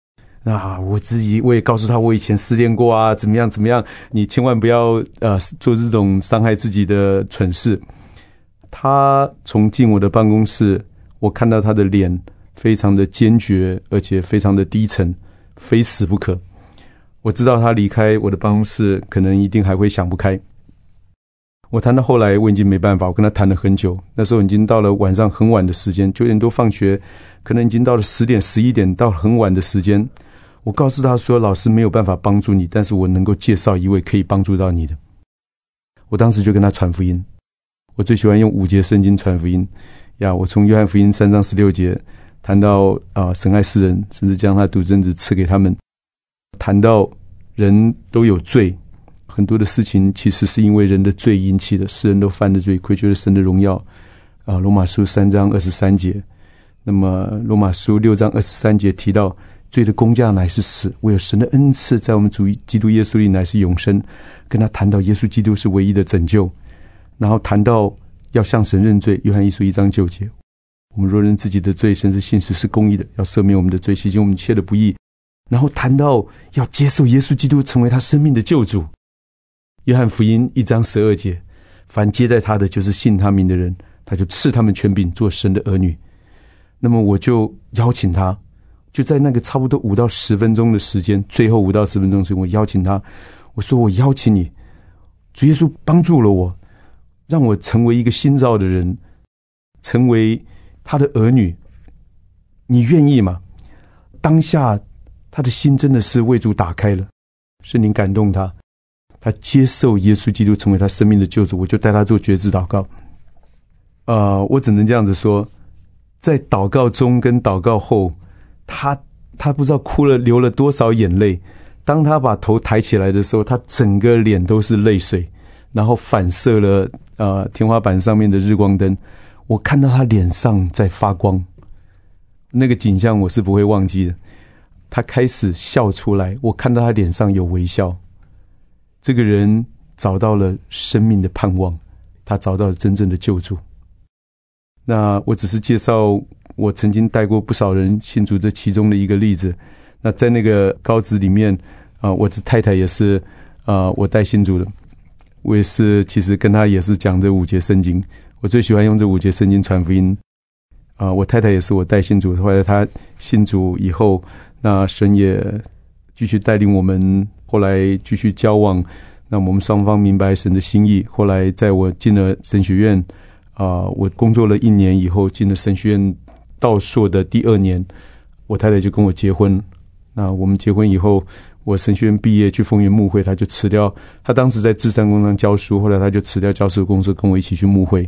我也告诉他我以前失恋过啊，怎么样，你千万不要做这种伤害自己的蠢事。他从进我的办公室，我看到他的脸非常的坚决，而且非常的低沉，非死不可。我知道他离开我的办公室可能一定还会想不开。我谈到后来我已经没办法，我跟他谈了很久，那时候已经到了晚上很晚的时间，9点多放学，可能已经到了10点11点，到很晚的时间。我告诉他说，老师没有办法帮助你，但是我能够介绍一位可以帮助到你的。我当时就跟他传福音，我最喜欢用5节圣经传福音呀。我从约翰福音3章16节谈到神爱世人，甚至将他独生子赐给他们，谈到人都有罪，很多的事情其实是因为人的罪引起的，世人都犯了罪，亏缺了神的荣耀。罗马书3章23节，那么罗马书6章23节提到罪的工价乃是死，唯有神的恩赐在我们主基督耶稣里乃是永生。跟他谈到耶稣基督是唯一的拯救，然后谈到要向神认罪，约翰一书1章9节，我们若认自己的罪，神是信实是公义的，要赦免我们的罪，洗净我们一切的不义。然后谈到要接受耶稣基督成为他生命的救主，约翰福音1章12节，凡接待他的，就是信他名的人，他就赐他们权柄做神的儿女。那么我就邀请他，就在那个差不多5到10分钟的时间，最后5到10分钟的时间，我邀请他，我说我邀请你，主耶稣帮助了我，让我成为一个新造的人，成为他的儿女，你愿意吗？当下他的心真的是为主打开了，圣灵感动他，他接受耶稣基督成为他生命的救主。我就带他做决志祷告。我只能这样子说，在祷告中跟祷告后，他不知道流了多少眼泪。当他把头抬起来的时候，他整个脸都是泪水，然后反射了天花板上面的日光灯，我看到他脸上在发光，那个景象我是不会忘记的。他开始笑出来，我看到他脸上有微笑。这个人找到了生命的盼望，他找到了真正的救主。那我只是介绍我曾经带过不少人信主这其中的一个例子。那在那个高职里面我的太太也是我带信主的，我也是其实跟她也是讲这5节圣经，我最喜欢用这5节圣经传福音。我太太也是我带信主，后来她信主以后，那神也继续带领我们，后来继续交往，那我们双方明白神的心意。后来在我进了神学院我工作了1年以后，进了神学院道硕的第2年，我太太就跟我结婚。那我们结婚以后，我神学院毕业去丰原牧会，他就辞掉，他当时在智山工商教书，后来他就辞掉教师的工作，跟我一起去牧会。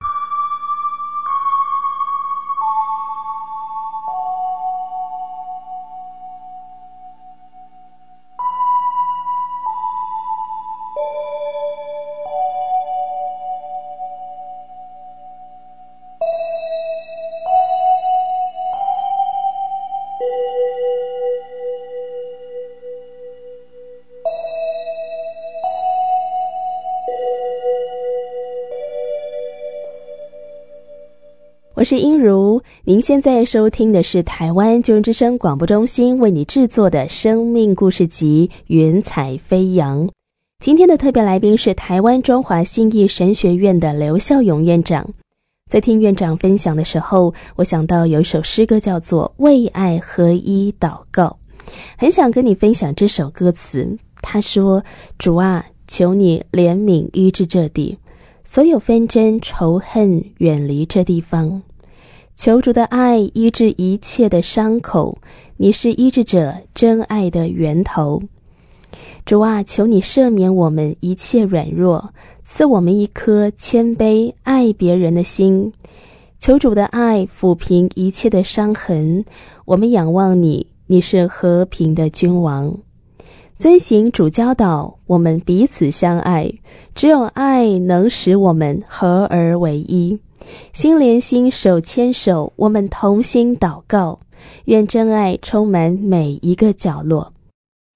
我是英如，您现在收听的是台湾救恩之声广播中心为你制作的生命故事集《云彩飞扬》。今天的特别来宾是台湾中华信义神学院的刘孝勇院长。在听院长分享的时候，我想到有一首诗歌叫做《为爱合一祷告》，很想跟你分享这首歌词。他说，主啊，求你怜悯医治这地，所有纷争仇恨远离这地方，求主的爱医治一切的伤口，你是医治者真爱的源头。主啊，求你赦免我们一切软弱，赐我们一颗谦卑爱别人的心。求主的爱抚平一切的伤痕，我们仰望你，你是和平的君王。遵行主教导，我们彼此相爱，只有爱能使我们合而为一。心连心，手牵手，我们同心祷告，愿真爱充满每一个角落。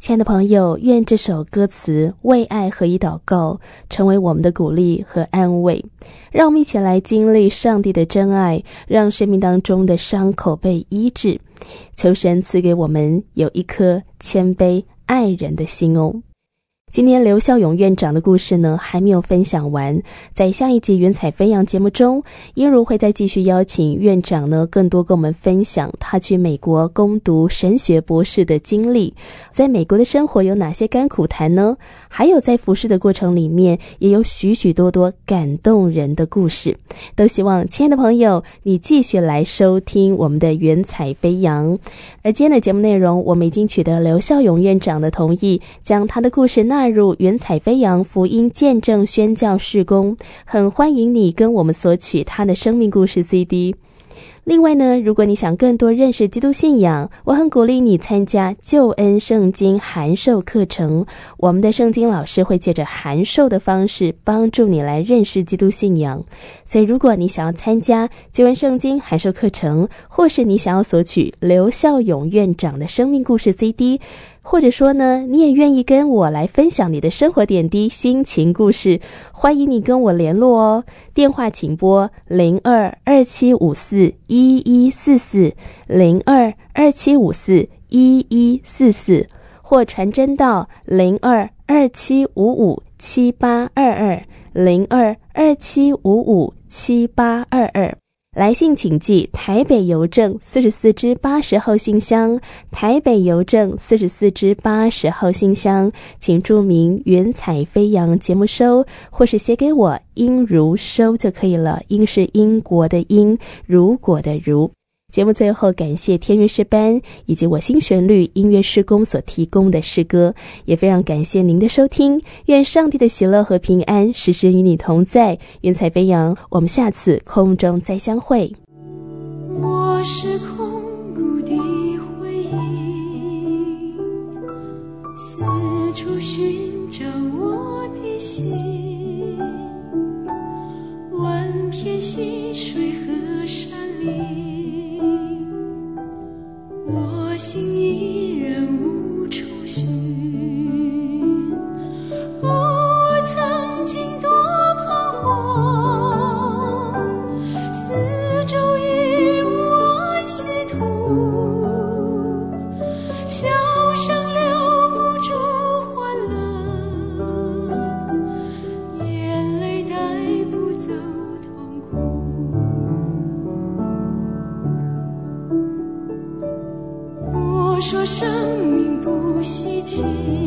亲爱的朋友，愿这首歌词为爱合一祷告成为我们的鼓励和安慰，让我们一起来经历上帝的真爱，让生命当中的伤口被医治。求神赐给我们有一颗谦卑爱人的心哦。今天刘孝勇院长的故事呢还没有分享完，在下一集云彩飞扬节目中，英如会再继续邀请院长呢更多跟我们分享他去美国攻读神学博士的经历，在美国的生活有哪些甘苦谈呢？还有在服事的过程里面也有许许多多感动人的故事，都希望亲爱的朋友你继续来收听我们的云彩飞扬。而今天的节目内容，我们已经取得刘孝勇院长的同意，将他的故事纳入云彩飞扬福音见证宣教事工，很欢迎你跟我们索取他的生命故事 CD。另外呢，如果你想更多认识基督信仰，我很鼓励你参加救恩圣经函授课程。我们的圣经老师会借着函授的方式帮助你来认识基督信仰。所以如果你想要参加救恩圣经函授课程，或是你想要索取刘孝勇院长的生命故事 CD，或者说呢，你也愿意跟我来分享你的生活点滴、心情故事，欢迎你跟我联络哦。电话请拨02-2754-1144 02-2754-1144，或传真到02-2755-7822 02-2755-7822。来信请寄台北邮政44支80号信箱，台北邮政44支80号信箱，请注明云彩飞扬节目收，或是写给我英如收就可以了。英是英国的英，如果的如。节目最后感谢天韵诗班以及我新旋律音乐事工所提供的诗歌，也非常感谢您的收听。愿上帝的喜乐和平安时时与你同在。云彩飞扬，我们下次空中再相会。 我是空谷的回忆，四处寻找我的心，万片溪水和山林，我心依然无处寻。我曾经多彷徨，四周已无安息土，笑声留不住欢乐，眼泪带不走痛苦。我说生命不稀奇，